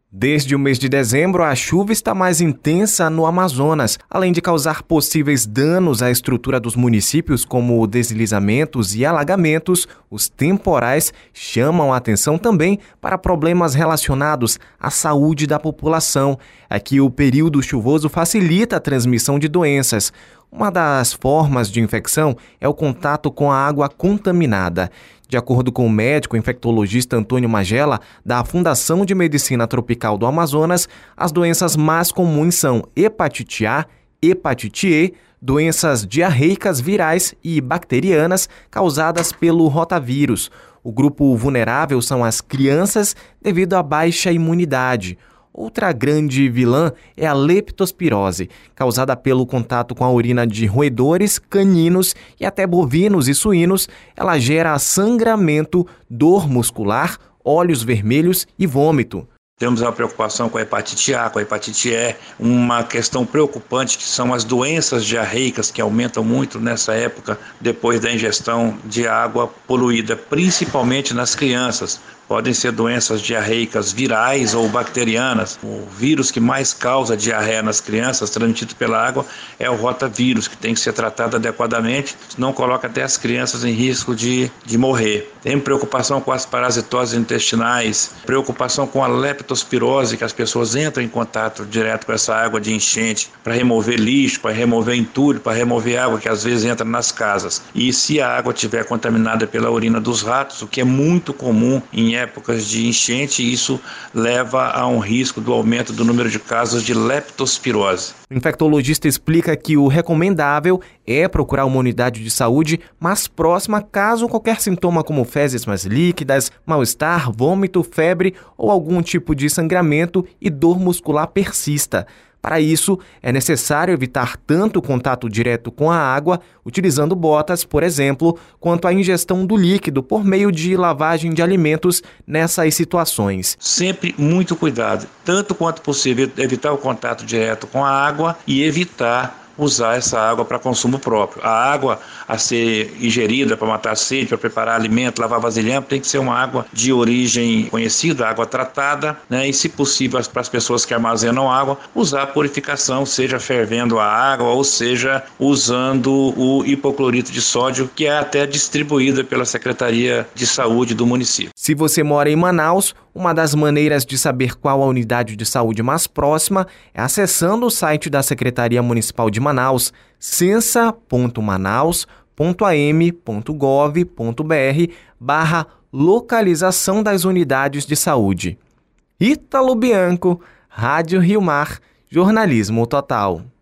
Desde o mês de dezembro, a chuva está mais intensa no Amazonas, além de causar possíveis danos à estrutura dos municípios, como deslizamentos e alagamentos. Os temporais chamam a atenção também para problemas relacionados à saúde da população. Aqui, o período chuvoso facilita a transmissão de doenças. Uma das formas de infecção é o contato com a água contaminada. De acordo com o médico infectologista Antônio Magela, da Fundação de Medicina Tropical do Amazonas, as doenças mais comuns são hepatite A, hepatite E, doenças diarreicas virais e bacterianas causadas pelo rotavírus. O grupo vulnerável são as crianças devido à baixa imunidade. Outra grande vilã é a leptospirose, causada pelo contato com a urina de roedores, caninos e até bovinos e suínos. Ela gera sangramento, dor muscular, olhos vermelhos e vômito. Temos uma preocupação com a hepatite A, com a hepatite E, uma questão preocupante que são as doenças diarreicas que aumentam muito nessa época depois da ingestão de água poluída, principalmente nas crianças. Podem ser doenças diarreicas virais ou bacterianas. O vírus que mais causa diarreia nas crianças, transmitido pela água, é o rotavírus, que tem que ser tratado adequadamente, senão coloca até as crianças em risco de morrer. Tem preocupação com as parasitoses intestinais, preocupação com a leptospirose, que as pessoas entram em contato direto com essa água de enchente para remover lixo, para remover entulho, para remover água que às vezes entra nas casas. E se a água estiver contaminada pela urina dos ratos, o que é muito comum em épocas de enchente, isso leva a um risco do aumento do número de casos de leptospirose. O infectologista explica que o recomendável é procurar uma unidade de saúde mais próxima caso qualquer sintoma como fezes mais líquidas, mal-estar, vômito, febre ou algum tipo de sangramento e dor muscular persista. Para isso, é necessário evitar tanto o contato direto com a água, utilizando botas, por exemplo, quanto a ingestão do líquido por meio de lavagem de alimentos nessas situações. Sempre muito cuidado, tanto quanto possível, evitar o contato direto com a água e evitar usar essa água para consumo próprio. A água a ser ingerida para matar a sede, para preparar alimento, lavar vasilhame, tem que ser uma água de origem conhecida, água tratada, né? E se possível, para as pessoas que armazenam água, usar a purificação, seja fervendo a água ou seja usando o hipoclorito de sódio, que é até distribuída pela Secretaria de Saúde do município. Se você mora em Manaus, uma das maneiras de saber qual a unidade de saúde mais próxima é acessando o site da Secretaria Municipal de Manaus, censa.manaus.gov.br/localização das unidades de saúde. Ítalo Bianco, Rádio Rio Mar, Jornalismo Total.